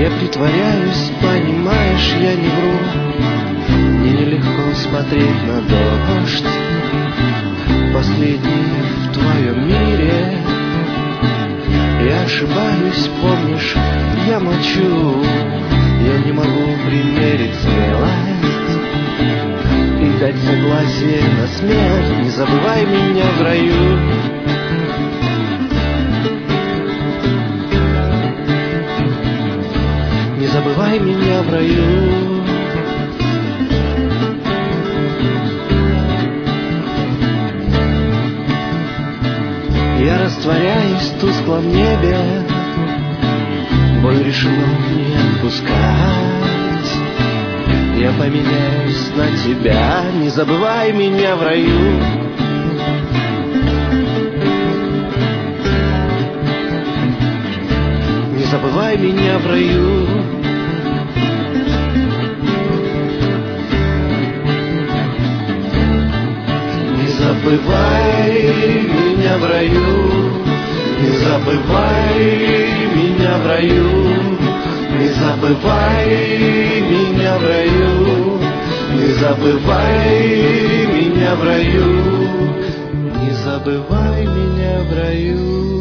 Я притворяюсь, понимаешь, я не вру. Мне нелегко смотреть на дождь, последний в твоем мире. Я ошибаюсь, помнишь, я молчу. Я не могу примерить смелость и дать согласие на смерть. Не забывай меня в раю. Не забывай меня в раю. Я растворяюсь в тусклом небе, боль решила не отпускать. Я поменяюсь на тебя, не забывай меня в раю. Не забывай меня в раю. Не забывай меня в раю. Не забывай меня в раю. Не забывай меня в раю. Не забывай меня в раю. Не забывай меня в раю.